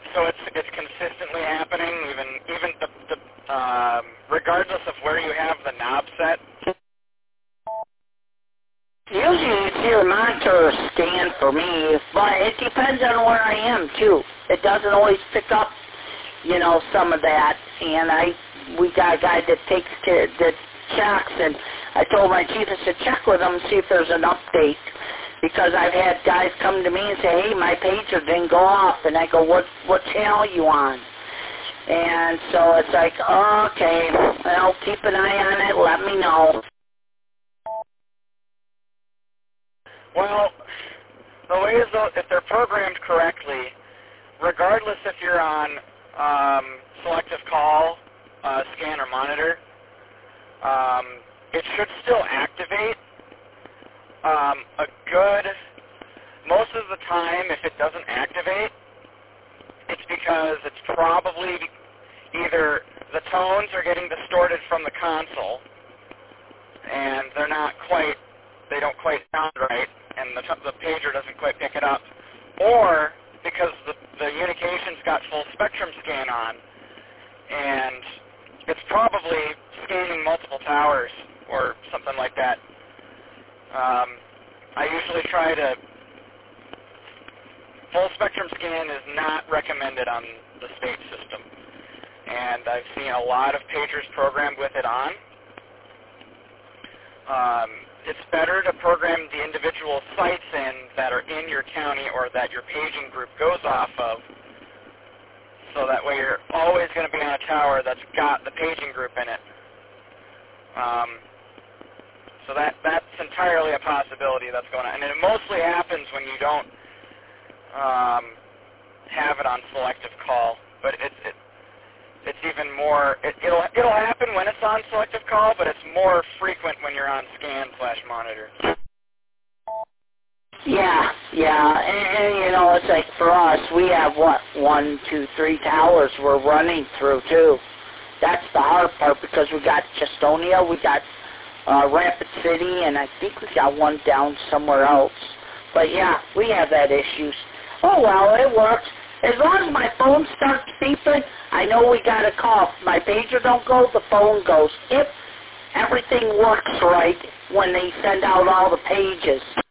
So it's consistently happening, even regardless of where you have the knob set. Usually it's your monitor scan for me, but it depends on where I am too. It doesn't always pick up, some of that. And we got a guy that takes care, that checks, and I told my chief, I said, check with him, see if there's an update. Because I've had guys come to me and say, hey, my pager didn't go off. And I go, what channel are you on? And so it's like, okay, well, keep an eye on it, let me know. Well, the way is, though, if they're programmed correctly, regardless if you're on selective call, scan, or monitor, it should still activate. Most of the time, if it doesn't activate, it's because it's probably either the tones are getting distorted from the console, and they don't quite sound right, and the pager doesn't quite pick it up, or because the Unication's got full spectrum scan on, and it's probably scanning multiple towers or something like that. I usually try to... Full spectrum scan is not recommended on the state system, and I've seen a lot of pagers programmed with it on. It's better to program the individual sites in that are in your county or that your paging group goes off of, so that way you're always going to be on a tower that's got the paging group in it. So that's entirely a possibility that's going on. And it mostly happens when you don't have it on selective call. But it's even more, it'll happen when it's on selective call, but it's more frequent when you're on scan/monitor. Yeah, and it's like for us, we have 1, 2, 3 towers we're running through too. That's the hard part because we got Chestonia, we got Rapid City, and I think we got one down somewhere else. But yeah, we have that issues. Oh well, it works. As long as my phone starts beeping, I know we got a call. If my pager don't go, the phone goes. If everything works right when they send out all the pages.